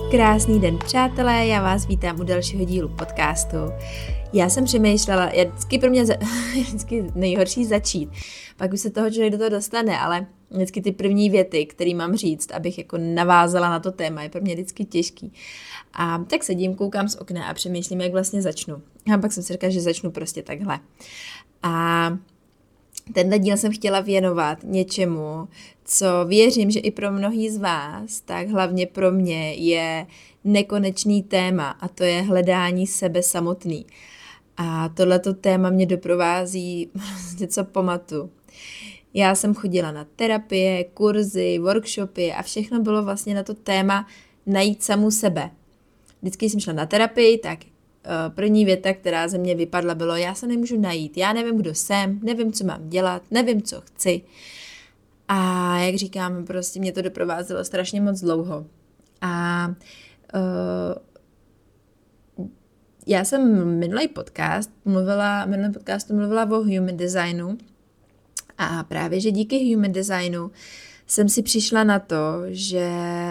Krásný den, přátelé, já vás vítám u dalšího dílu podcastu. Já jsem přemýšlela, vždycky pro mě vždycky nejhorší začít, pak už se toho člověk do toho dostane, ale vždycky ty první věty, které mám říct, abych jako navázala na to téma, je pro mě vždycky těžký. A tak sedím, koukám z okna a přemýšlím, jak vlastně začnu. A pak jsem si říkala, že začnu prostě takhle. A tenhle díl jsem chtěla věnovat něčemu, co věřím, že i pro mnohý z vás, tak hlavně pro mě je nekonečný téma a to je hledání sebe samotný. A tohleto téma mě doprovází něco pamatuju. Já jsem chodila na terapie, kurzy, workshopy a všechno bylo vlastně na to téma najít samu sebe. Vždycky jsem šla na terapii, tak první věta, která ze mě vypadla, bylo: já se nemůžu najít, já nevím, kdo jsem, nevím, co mám dělat, nevím, co chci. A jak říkám, prostě mě to doprovázelo strašně moc dlouho. A já jsem minulý podcastu mluvila o human designu a právě, že díky human designu jsem si přišla na to, že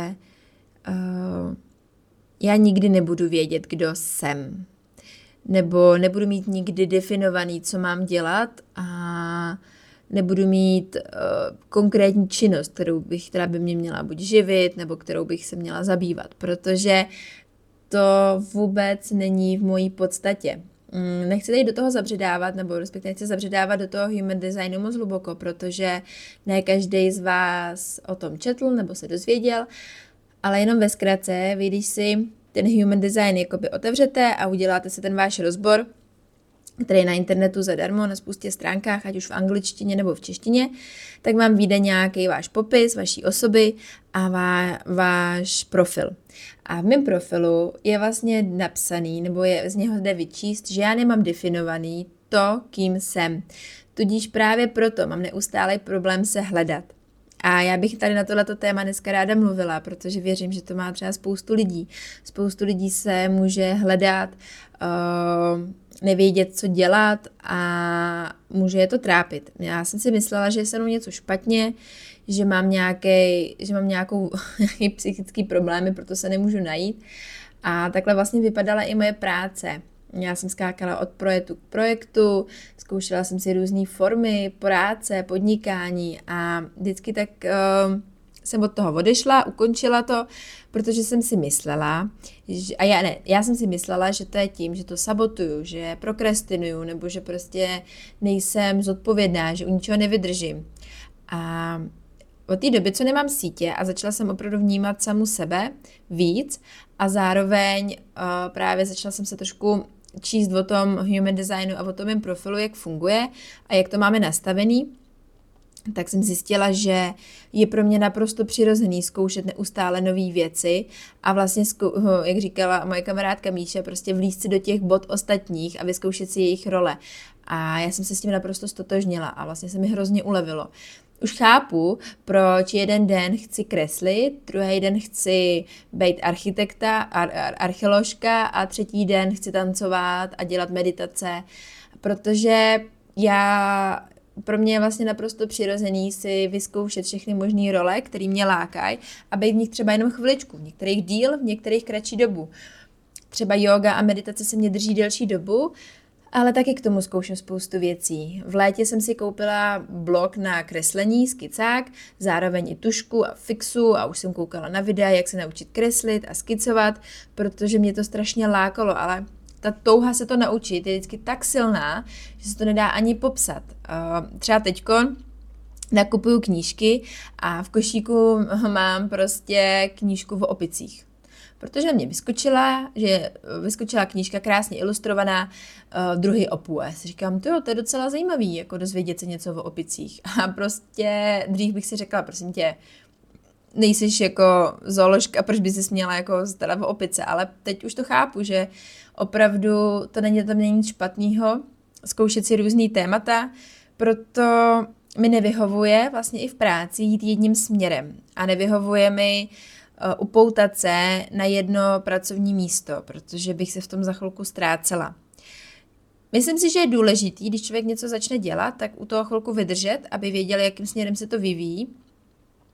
já nikdy nebudu vědět, kdo jsem. Nebo nebudu mít nikdy definovaný, co mám dělat a nebudu mít konkrétní činnost, která by mě měla buď živit, nebo kterou bych se měla zabývat, protože to vůbec není v mojí podstatě. Nechci tady do toho zabředávat, nebo respektive nechci zabředávat do toho human designu moc hluboko, protože ne každý z vás o tom četl nebo se dozvěděl, ale jenom ve zkratce, vy když si ten human design jakoby otevřete a uděláte si ten váš rozbor, který je na internetu zadarmo na spoustě stránkách, ať už v angličtině nebo v češtině, tak vám vyjde nějaký váš popis, vaší osoby a váš profil. A v mém profilu je vlastně napsaný, nebo z něho jde vyčíst, že já nemám definovaný to, kým jsem. Tudíž právě proto mám neustálý problém se hledat. A já bych tady na tohleto téma dneska ráda mluvila, protože věřím, že to má třeba spoustu lidí. Spoustu lidí se může hledat, nevědět, co dělat a může je to trápit. Já jsem si myslela, že je se mnou něco špatně, že mám nějaký psychický problémy, proto se nemůžu najít. A takhle vlastně vypadala i moje práce. Já jsem skákala od projektu k projektu, zkoušela jsem si různé formy práce, podnikání a vždycky tak jsem od toho odešla, ukončila to, protože jsem si myslela, já jsem si myslela, že to je tím, že to sabotuju, že prokrastinuju, nebo že prostě nejsem zodpovědná, že u ničeho nevydržím. A od té doby, co nemám sítě a začala jsem opravdu vnímat samu sebe víc a zároveň právě začala jsem se trošku číst o tom human designu a o tom mém profilu, jak funguje a jak to máme nastavený, tak jsem zjistila, že je pro mě naprosto přirozený zkoušet neustále nové věci a vlastně, jak říkala moje kamarádka Míša, prostě vlízt si do těch bod ostatních a vyzkoušet si jejich role. A já jsem se s tím naprosto stotožnila a vlastně se mi hrozně ulevilo. Už chápu, proč jeden den chci kreslit, druhý den chci být archeoložka a třetí den chci tancovat a dělat meditace, protože pro mě je vlastně naprosto přirozený si vyzkoušet všechny možné role, které mě lákají a být v nich třeba jenom chviličku, v některých díl, v některých kratší dobu. Třeba yoga a meditace se mě drží delší dobu, ale taky k tomu zkouším spoustu věcí. V létě jsem si koupila blok na kreslení, skicák, zároveň i tušku a fixu a už jsem koukala na videa, jak se naučit kreslit a skicovat, protože mě to strašně lákalo, ale ta touha se to naučit je vždycky tak silná, že se to nedá ani popsat. Třeba teďko nakupuju knížky a v košíku mám prostě knížku o opicích. Protože mě vyskočila knížka krásně ilustrovaná, druhy opů. A říkám, to je docela zajímavý, jako dozvědět se něco o opicích. A prostě dřív bych si řekla, prosím tě, nejsiš jako zooložka, proč by si měla jako starat o opice, ale teď už to chápu, že opravdu tam není nic špatného, zkoušet si různý témata, proto mi nevyhovuje vlastně i v práci jít jedním směrem a nevyhovuje mi upoutat se na jedno pracovní místo, protože bych se v tom za chvilku ztrácela. Myslím si, že je důležitý, když člověk něco začne dělat, tak u toho chvilku vydržet, aby věděl, jakým směrem se to vyvíjí.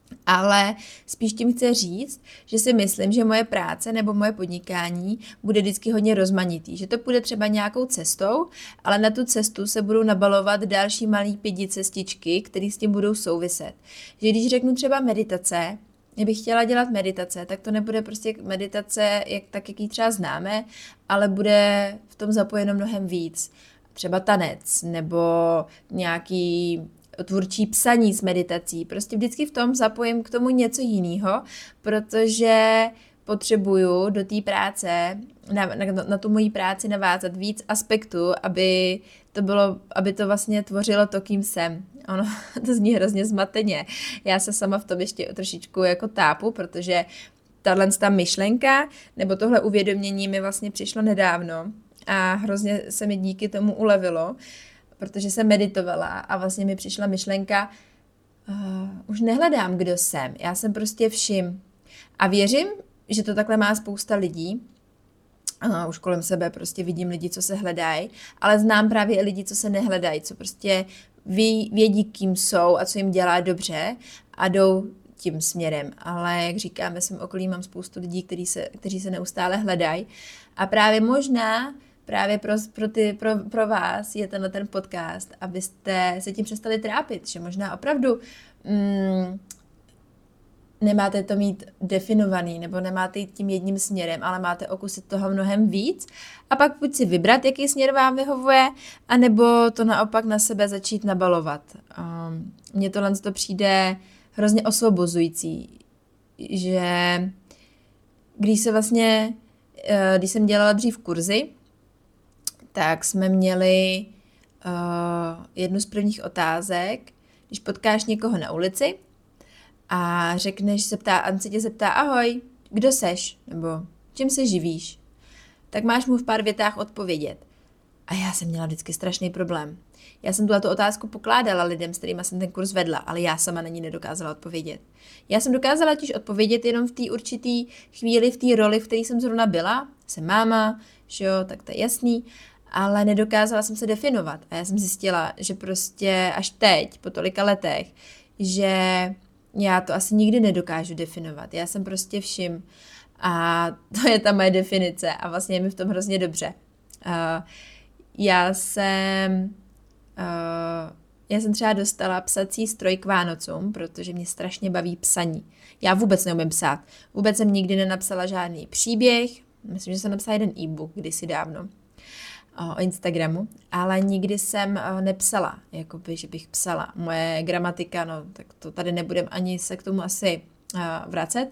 Ale spíš tím chci říct, že si myslím, že moje práce nebo moje podnikání bude vždycky hodně rozmanitý. Že to půjde třeba nějakou cestou, ale na tu cestu se budou nabalovat další malý 5 cestičky, které s tím budou souviset. Že když řeknu třeba meditace, kdybych chtěla dělat meditace, tak to nebude prostě meditace, jak ji třeba známe, ale bude v tom zapojeno mnohem víc. Třeba tanec nebo nějaký tvůrčí psaní s meditací. Prostě vždycky v tom zapojím k tomu něco jiného, protože potřebuju do té práce, na tu moji práci navázat víc aspektů, aby to vlastně tvořilo to, kým jsem. Ono to zní hrozně zmateně. Já se sama v tom ještě trošičku jako tápu, protože ta myšlenka nebo tohle uvědomění mi vlastně přišlo nedávno a hrozně se mi díky tomu ulevilo, protože jsem meditovala a vlastně mi přišla myšlenka, už nehledám, kdo jsem, já jsem prostě všim. A věřím, že to takhle má spousta lidí. Už kolem sebe prostě vidím lidi, co se hledají, ale znám právě i lidi, co se nehledají, co prostě vědí, kým jsou a co jim dělá dobře a ďou tím směrem. Ale jak říkám, ve svém okolí mám spoustu lidí, kteří se neustále hledají. A právě možná pro vás je ten podcast, abyste se tím přestali trápit, že možná opravdu nemáte to mít definovaný, nebo nemáte jít tím jedním směrem, ale máte okusit toho mnohem víc a pak buď si vybrat, jaký směr vám vyhovuje, anebo to naopak na sebe začít nabalovat. Mně tohle to přijde hrozně osvobozující, že když jsem dělala dřív kurzy, tak jsme měli jednu z prvních otázek, když potkáš někoho na ulici a řekneš, on se tě zeptá, ahoj, kdo seš, nebo čím se živíš, tak máš mu v pár větách odpovědět. A já jsem měla vždycky strašný problém. Já jsem tuto otázku pokládala lidem, s kterými jsem ten kurz vedla, ale já sama na ní nedokázala odpovědět. Já jsem dokázala totiž odpovědět jenom v té určitý chvíli, v té roli, v které jsem zrovna byla. Jsem máma, že jo, tak to je jasný, ale nedokázala jsem se definovat. A já jsem zjistila, že prostě až teď, po tolika letech, že já to asi nikdy nedokážu definovat. Já jsem prostě všim. A to je ta moje definice a vlastně je mi v tom hrozně dobře. Já jsem třeba dostala psací stroj k Vánocům, protože mě strašně baví psaní. Já vůbec neumím psát. Vůbec jsem nikdy nenapsala žádný příběh. Myslím, že jsem napsala jeden e-book kdysi dávno o Instagramu, ale nikdy jsem nepsala, jakoby, že bych psala. Moje gramatika, no, tak to tady nebudem ani se k tomu asi vracet,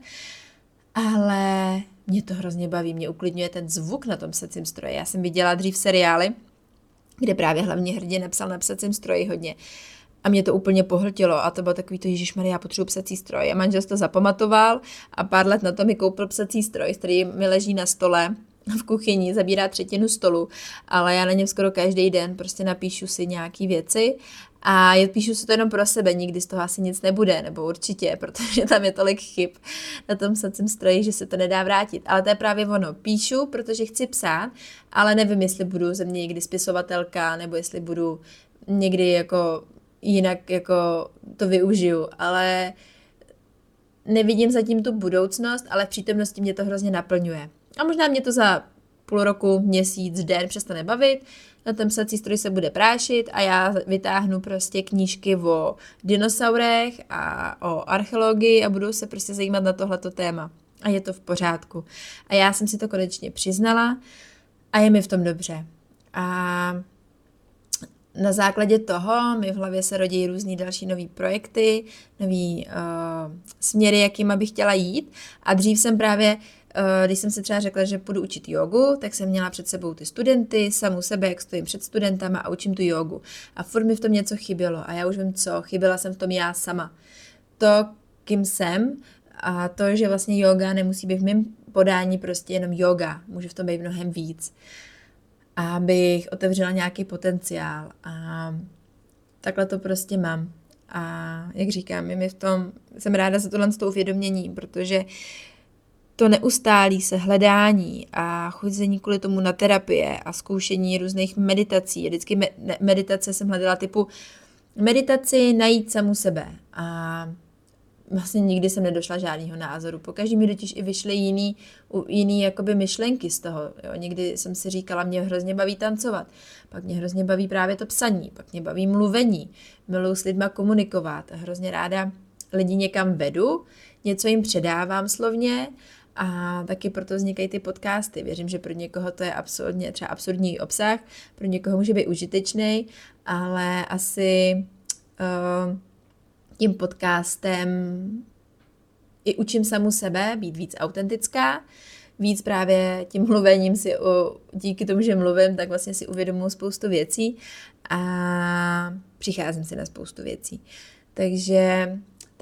ale mě to hrozně baví, mě uklidňuje ten zvuk na tom psacím stroji. Já jsem viděla dřív seriály, kde právě hlavně hrdina psal na psacím stroji hodně. A mě to úplně pohltilo a to bylo takový to, ježišmarja, já potřebuji psací stroj. A manžel to zapamatoval a pár let na to mi koupil psací stroj, který mi leží na stole v kuchyni, zabírá 1/3 stolu, ale já na něm skoro každý den prostě napíšu si nějaký věci a píšu si to jenom pro sebe, nikdy z toho asi nic nebude, nebo určitě, protože tam je tolik chyb na tom psacím stroji, že se to nedá vrátit. Ale to je právě ono, píšu, protože chci psát, ale nevím, jestli budu ze mě někdy spisovatelka, nebo jestli budu někdy jako jinak jako to využiju, ale nevidím zatím tu budoucnost, ale v přítomnosti mě to hrozně naplňuje. A možná mě to za půl roku, měsíc, den přestane bavit, na ten psací stroj se bude prášit a já vytáhnu prostě knížky o dinosaurech a o archeologii a budu se prostě zajímat na tohleto téma. A je to v pořádku. A já jsem si to konečně přiznala a je mi v tom dobře. A na základě toho mi v hlavě se rodí různý další nový projekty, nový směry, jakýma bych chtěla jít. A dřív jsem právě, když jsem se třeba řekla, že půjdu učit jogu, tak jsem měla před sebou ty studenty, samu sebe, jak stojím před studentama a učím tu jogu. A furt mi v tom něco chybělo. A já už vím co, chyběla jsem v tom já sama. To, kým jsem a to, že vlastně yoga nemusí být v mém podání prostě jenom yoga. Může v tom být mnohem víc. Abych otevřela nějaký potenciál a takhle to prostě mám. A jak říkám, jsem ráda za tohle uvědomění, protože to neustálí se hledání a chození kvůli tomu na terapie a zkoušení různých meditací. Vždycky meditace jsem hledala typu meditaci najít samu sebe a vlastně nikdy jsem nedošla žádného názoru. Pokaždý mi totiž i vyšly jiný jakoby myšlenky z toho. Jo. Někdy jsem si říkala, mě hrozně baví tancovat, pak mě hrozně baví právě to psaní, pak mě baví mluvení, miluji s lidma komunikovat a hrozně ráda lidi někam vedu, něco jim předávám slovně a taky proto vznikají ty podcasty. Věřím, že pro někoho to je absolutně třeba absurdní obsah, pro někoho může být užitečný, ale asi tím podcastem i učím samu sebe být víc autentická, víc právě tím mluvením díky tomu, že mluvím, tak vlastně si uvědomuji spoustu věcí a přicházím si na spoustu věcí. Takže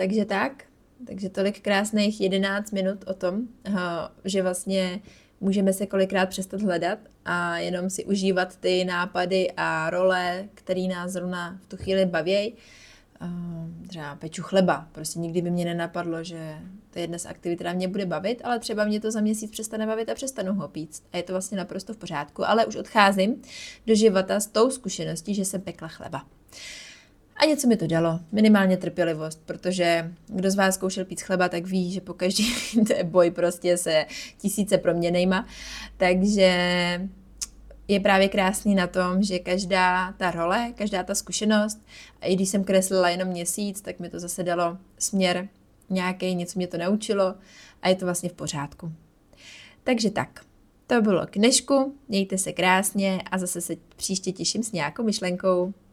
tolik krásných 11 minut o tom, že vlastně můžeme se kolikrát přestat hledat a jenom si užívat ty nápady a role, které nás zrovna v tu chvíli baví. Třeba peču chleba. Prostě nikdy by mě nenapadlo, že to je jedna z aktivit, která mě bude bavit, ale třeba mě to za měsíc přestane bavit a přestanu ho pít. A je to vlastně naprosto v pořádku, ale už odcházím do života s tou zkušeností, že jsem pekla chleba. A něco mi to dalo, minimálně trpělivost, protože kdo z vás zkoušel pít chleba, tak ví, že pokaždý to je boj prostě se tisíce proměnejma. Takže je právě krásný na tom, že každá ta role, každá ta zkušenost, a i když jsem kreslila jenom měsíc, tak mi to zase dalo směr nějaký, něco mě to naučilo a je to vlastně v pořádku. Takže tak, to bylo k dnešku, mějte se krásně a zase se příště těším s nějakou myšlenkou.